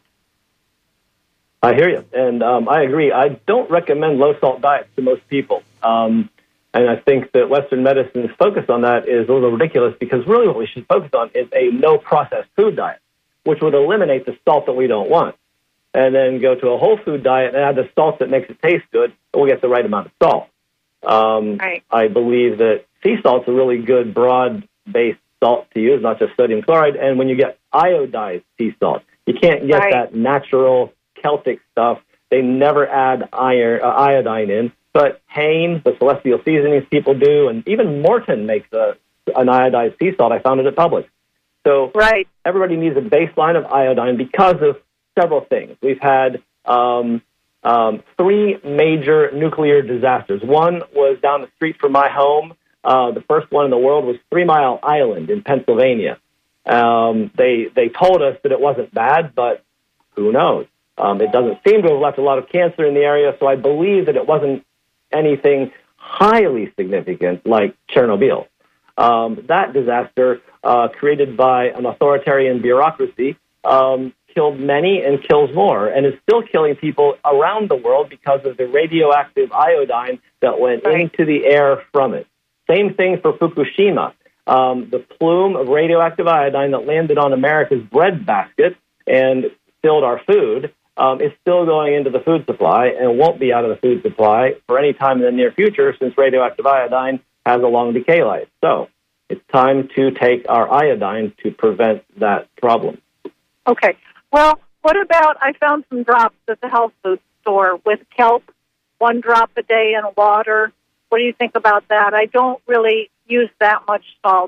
I hear you, and um, I agree. I don't recommend low-salt diets to most people. Um, and I think that Western medicine's focus on that is a little ridiculous because really what we should focus on is a no-processed food diet, which would eliminate the salt that we don't want, and then go to a whole food diet and add the salt that makes it taste good, and we'll get the right amount of salt. Um, Right. I believe that sea salt's a really good broad-based salt to use, not just sodium chloride. And when you get iodized sea salt, you can't get Right. that natural Celtic stuff. They never add iron, uh, iodine in. But Hain, the Celestial Seasonings people do, and even Morton makes a, an iodized sea salt. I found it at Publix. So Right. everybody needs a baseline of iodine because of several things. We've had um, um, three major nuclear disasters. One was down the street from my home. Uh, the first one in the world was Three Mile Island in Pennsylvania. Um, they they told us that it wasn't bad, but who knows? Um, it doesn't seem to have left a lot of cancer in the area, so I believe that it wasn't anything highly significant like Chernobyl. Um, that disaster, uh, created by an authoritarian bureaucracy, um, killed many and kills more, and is still killing people around the world because of the radioactive iodine that went Right. into the air from it. Same thing for Fukushima. Um, the plume of radioactive iodine that landed on America's bread basket and filled our food um, is still going into the food supply and won't be out of the food supply for any time in the near future since radioactive iodine has a long decay life. So it's time to take our iodine to prevent that problem. Okay. Well, what about, I found some drops at the health food store with kelp, one drop a day in water. What do you think about that? I don't really use that much salt.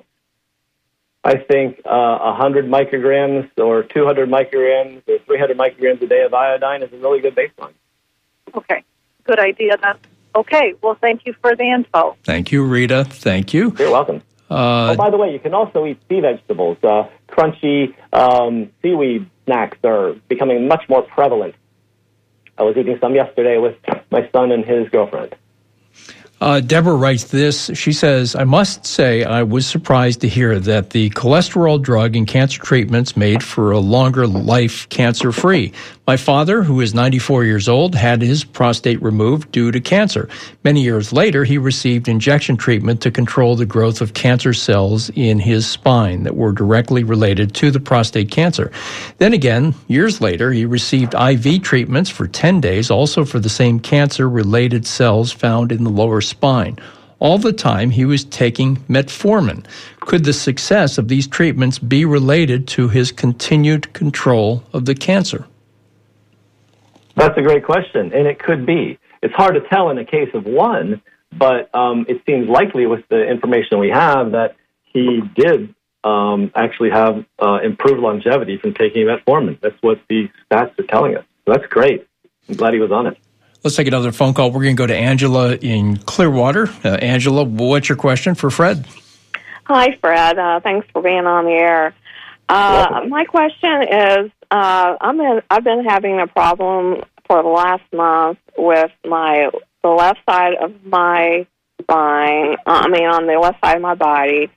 I think uh, one hundred micrograms or two hundred micrograms or three hundred micrograms a day of iodine is a really good baseline. Okay. Good idea then. Okay. Well, thank you for the info. Thank you, Rita. Thank you. You're welcome. Uh, oh, by the way, you can also eat sea vegetables. Uh, crunchy um, seaweed snacks are becoming much more prevalent. I was eating some yesterday with my son and his girlfriend. Uh, Deborah writes this. She says, I must say I was surprised to hear that the cholesterol drug in cancer treatments made for a longer life cancer-free. My father, who is ninety-four years old, had his prostate removed due to cancer. Many years later, he received injection treatment to control the growth of cancer cells in his spine that were directly related to the prostate cancer. Then again, years later, he received I V treatments for ten days, also for the same cancer-related cells found in the lower spine. All the time, he was taking metformin. Could the success of these treatments be related to his continued control of the cancer? That's a great question, and it could be. It's hard to tell in a case of one, but um, it seems likely with the information we have that he did um, actually have uh, improved longevity from taking metformin. That's what the stats are telling us. So that's great. I'm glad he was on it. Let's take another phone call. We're going to go to Angela in Clearwater. Uh, Angela, what's your question for Fred? Hi, Fred. Uh, thanks for being on the air. Uh, my question is, uh, I'm in, I've been having a problem for the last month with my the left side of my spine. Uh, I mean, on the left side of my body,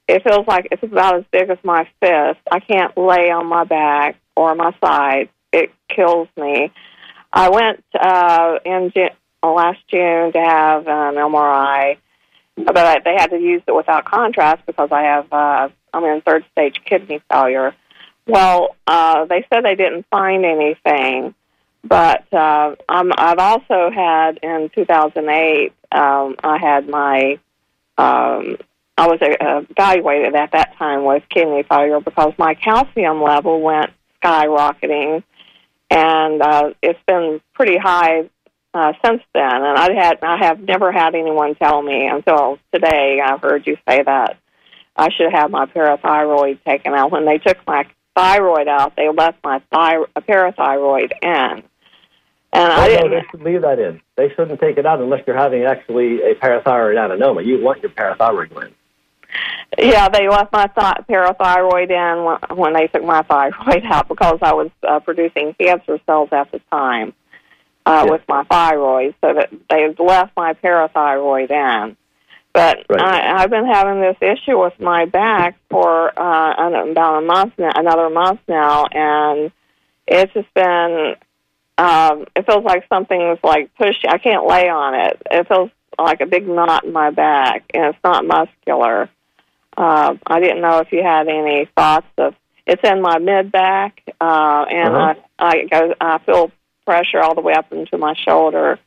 it feels like it's about as big as my fist. I can't lay on my back or my side. It kills me. I went uh, in June, last June to have an M R I, but I, they had to use it without contrast because I have uh, I'm in third stage kidney failure. Well, uh, they said they didn't find anything, but uh, I'm, I've also had in two thousand eight. Um, I had my um, I was uh, evaluated at that time with kidney failure because my calcium level went skyrocketing, and uh, it's been pretty high uh, since then. And I had I have never had anyone tell me until today. I've heard you say that I should have my parathyroid taken out. When they took my thyroid out, they left my thy- parathyroid in. And I oh, didn't. No, they should leave that in. They shouldn't take it out unless you're having actually a parathyroid adenoma. You want your parathyroid gland. Yeah, they left my th- parathyroid in when, when they took my thyroid out because I was uh, producing cancer cells at the time uh, yes. with my thyroid, so that they left my parathyroid in. But right. I, I've been having this issue with my back for uh, about a month now, another month now, and it's just been. Um, it feels like something's like pushing. I can't lay on it. It feels like a big knot in my back, and it's not muscular. Uh, I didn't know if you had any thoughts of. It's in my mid back, uh, and uh-huh. I I, go, I feel pressure all the way up into my shoulder.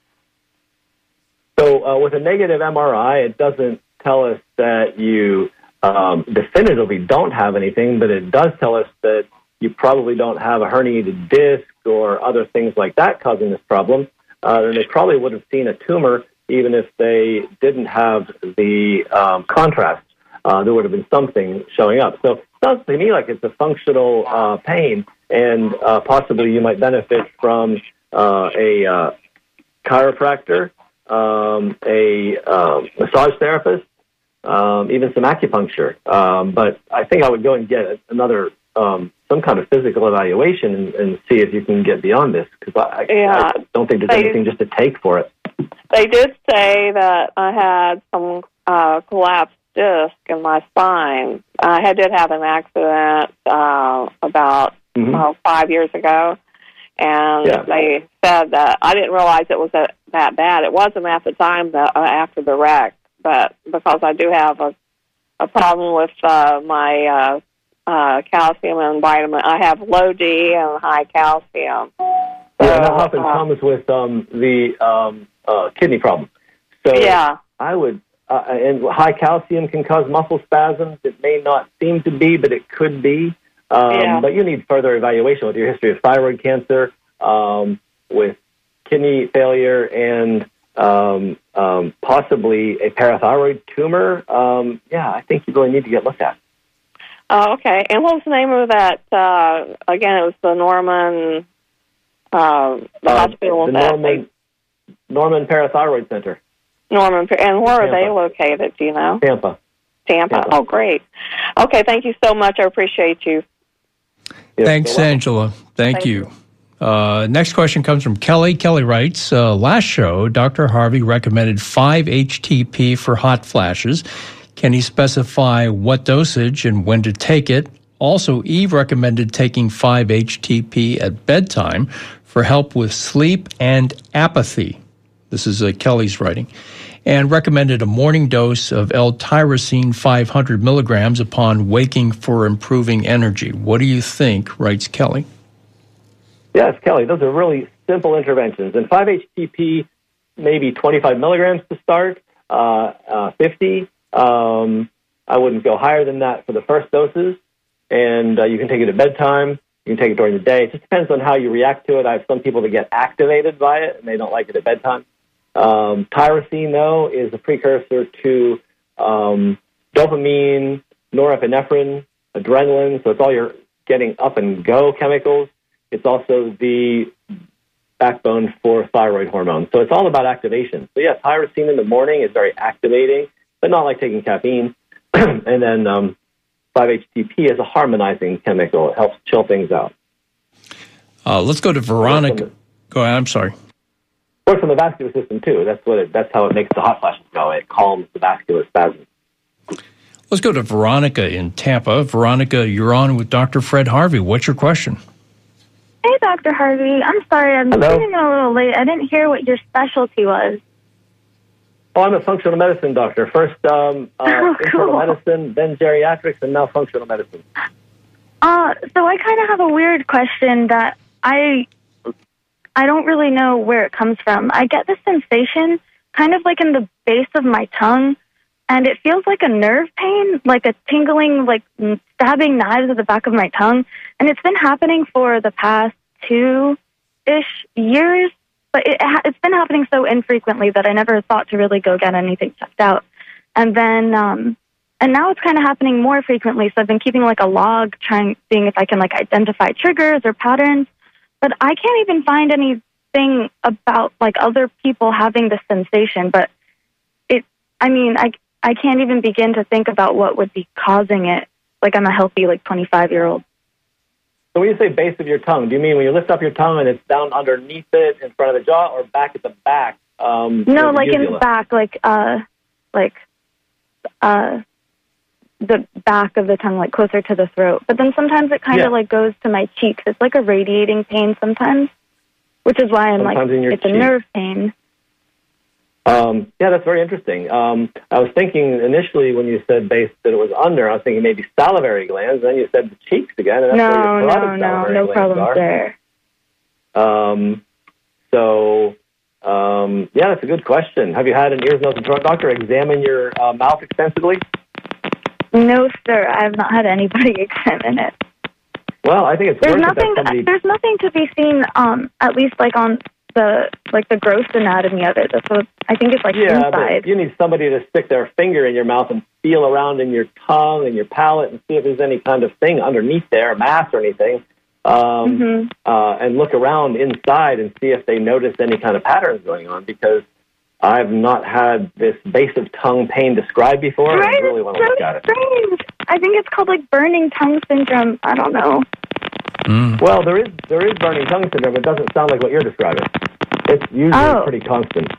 So uh, with a negative M R I, it doesn't tell us that you um, definitively don't have anything, but it does tell us that you probably don't have a herniated disc or other things like that causing this problem. Uh, then they probably would have seen a tumor even if they didn't have the um, contrast. Uh, there would have been something showing up. So it sounds to me like it's a functional uh, pain, and uh, possibly you might benefit from uh, a uh, chiropractor, um, a uh, massage therapist, um, even some acupuncture. Um, but I think I would go and get another um, some kind of physical evaluation and, and see if you can get beyond this, because I, yeah, I don't think there's they, anything just to take for it. They did say that I had some uh, collapsed disc in my spine. I had, did have an accident uh, about mm-hmm. uh, five years ago, and yeah. they said that I didn't realize it was that, that bad. It wasn't at the time that, uh, after the wreck, but because I do have a, a problem with uh, my uh, uh, calcium and vitamin. I have low D and high calcium. So, yeah, that often uh, comes with um, the um, uh, kidney problem. So yeah. I would... Uh, and high calcium can cause muscle spasms. It may not seem to be, but it could be. Um, yeah. But you need further evaluation with your history of thyroid cancer, um, with kidney failure, and um, um, possibly a parathyroid tumor. Um, yeah, I think you really need to get looked at. Oh, okay. And what was the name of that? Uh, again, it was the Norman, uh, the uh, hospital. The that Norman, Norman Parathyroid Center. Norman, and where Tampa. are they located? Do you know? Tampa. Tampa. Tampa. Oh, great. Okay, thank you so much. I appreciate you. Yes, Thanks, Angela. Thank, thank you. you. Uh, next question comes from Kelly. Kelly writes, uh, last show, Doctor Harvey recommended five H T P for hot flashes. Can he specify what dosage and when to take it? Also, Eve recommended taking five H T P at bedtime for help with sleep and apathy. This is uh, Kelly's writing. And recommended a morning dose of L-tyrosine five hundred milligrams upon waking for improving energy. What do you think, writes Kelly? Yes, Kelly, those are really simple interventions. And five H T P, maybe twenty-five milligrams to start, uh, uh, fifty. Um, I wouldn't go higher than that for the first doses. And uh, you can take it at bedtime. You can take it during the day. It just depends on how you react to it. I have some people that get activated by it, and they don't like it at bedtime. Um, tyrosine, though, is a precursor to um, dopamine, norepinephrine, adrenaline. So it's all your getting up and go chemicals. It's also the backbone for thyroid hormones. So it's all about activation. So yes, tyrosine in the morning is very activating, but not like taking caffeine. And then um, five H T P is a harmonizing chemical. It helps chill things out. Uh, let's go to Veronica. Go ahead. I'm sorry. Works on the vascular system too. That's what. It, that's how it makes the hot flashes go. It calms the vascular spasms. Let's go to Veronica in Tampa. Veronica, you're on with Doctor Fred Harvey. What's your question? Hey, Doctor Harvey. I'm sorry, I'm Hello. getting a little late. I didn't hear what your specialty was. Oh, I'm a functional medicine doctor. First um, uh, Oh, internal cool. medicine, then geriatrics, and now functional medicine. Uh, so I kind of have a weird question that I I don't really know where it comes from. I get this sensation kind of like in the base of my tongue, and it feels like a nerve pain, like a tingling, like stabbing knives at the back of my tongue. And it's been happening for the past two-ish years, but it, it's been happening so infrequently that I never thought to really go get anything checked out. And then, um, and now it's kind of happening more frequently, so I've been keeping like a log, trying, seeing if I can like identify triggers or patterns, but I can't even find anything about like other people having this sensation, but it, I mean, I, I can't even begin to think about what would be causing it. Like I'm a healthy, like twenty-five-year-old. So when you say base of your tongue, do you mean when you lift up your tongue and it's down underneath it in front of the jaw, or back at the back? Um, No, near the like in the uvula? back, like, uh, like, uh, the back of the tongue, like closer to the throat. But then sometimes it kind of Yeah. like goes to my cheeks. It's like a radiating pain sometimes, which is why I'm Sometimes like, in your it's a cheek. nerve pain. Um, yeah, that's very interesting. Um, I was thinking initially when you said base that it was under, I was thinking maybe salivary glands. Then you said the cheeks again. And that's where No, your no, carotid no, salivary no glands problems are. there. Um, so, um, yeah, that's a good question. Have you had an ears, nose, and throat doctor examine your uh, mouth extensively? No, sir, I have not had anybody examine it. Well, I think it's There's worth nothing. it that somebody... There's nothing to be seen. Um, at least like on the like the gross anatomy of it. That's what I think it's like Yeah, inside. but you need somebody to stick their finger in your mouth and feel around in your tongue and your palate and see if there's any kind of thing underneath there, mass or anything, um, Mm-hmm. uh, and look around inside and see if they notice any kind of patterns going on, because I've not had this base of tongue pain described before, and I Right? really want to So look at it. strange. I think it's called like burning tongue syndrome. I don't know. Mm. Well, there is there is burning tongue syndrome. It doesn't sound like what you're describing. It's usually Oh. pretty constant.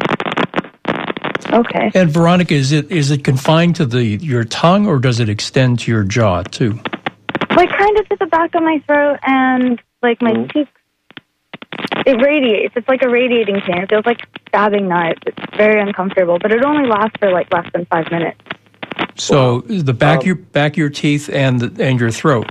Okay. And Veronica, is it is it confined to the your tongue, or does it extend to your jaw too? Like kind of to the back of my throat and like my Mhm. cheeks. It radiates. It's like a radiating pain. It feels like stabbing knives. It's very uncomfortable, but it only lasts for like less than five minutes. So the back Um, your back of your teeth and the, and your throat.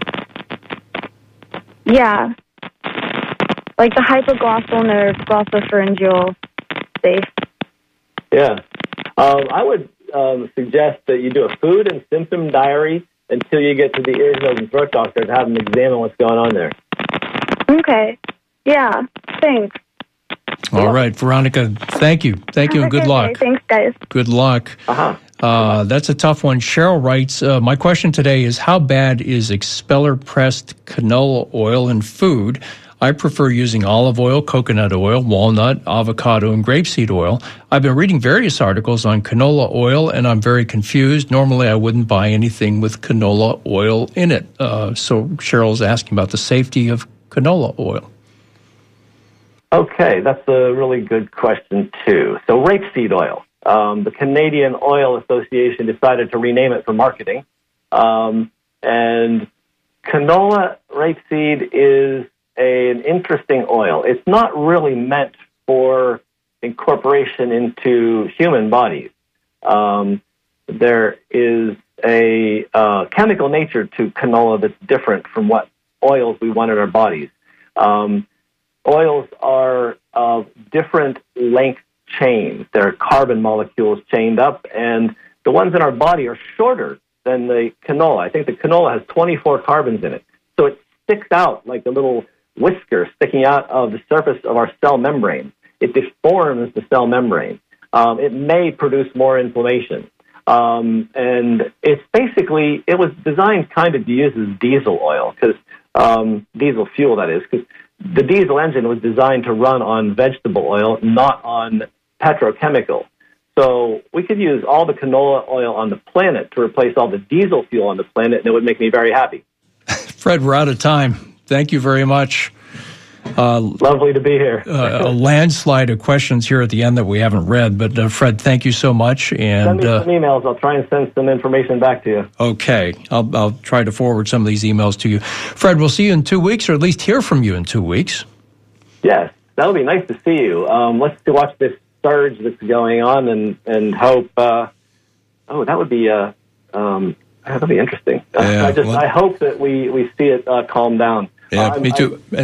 Yeah. Like the hypoglossal nerve, glossopharyngeal space. Yeah. Um, I would um, suggest that you do a food and symptom diary until you get to the ears, nose, and throat doctor and have them examine what's going on there. Okay. Yeah. Thanks. All right, Veronica, thank you. Thank you and good Okay, luck. Thanks, guys. Good luck. Uh-huh. Uh, that's a tough one. Cheryl writes, uh, my question today is, how bad is expeller-pressed canola oil in food? I prefer using olive oil, coconut oil, walnut, avocado, and grapeseed oil. I've been reading various articles on canola oil, and I'm very confused. Normally, I wouldn't buy anything with canola oil in it. Uh, so Cheryl's asking about the safety of canola oil. Okay, that's a really good question, too. So rapeseed oil. Um, the Canadian Oil Association decided to rename it for marketing. Um, and canola rapeseed is a, an interesting oil. It's not really meant for incorporation into human bodies. Um, there is a uh, chemical nature to canola that's different from what oils we want in our bodies. Um, oils are of different length chains. They're carbon molecules chained up, and the ones in our body are shorter than the canola. I think the canola has twenty-four carbons in it. So it sticks out like a little whisker sticking out of the surface of our cell membrane. It deforms the cell membrane. Um, it may produce more inflammation. Um, and it's basically, it was designed kind of to use as diesel oil, because um, diesel fuel, that is, because the diesel engine was designed to run on vegetable oil, not on petrochemical. So we could use all the canola oil on the planet to replace all the diesel fuel on the planet, and it would make me very happy. Fred, we're out of time. Thank you very much. Uh, Lovely to be here. uh, a landslide of questions here at the end that we haven't read, but uh, Fred, thank you so much. And send me uh, some emails. I'll try and send some information back to you. Okay, I'll, I'll try to forward some of these emails to you. Fred, we'll see you in two weeks, or at least hear from you in two weeks. Yes, that would be nice to see you. Um, let's watch this surge that's going on, and and hope. Uh, oh, that would be uh, um, that'd be interesting. Yeah, I just well, I hope that we we see it uh, calm down. Yeah, uh, me too.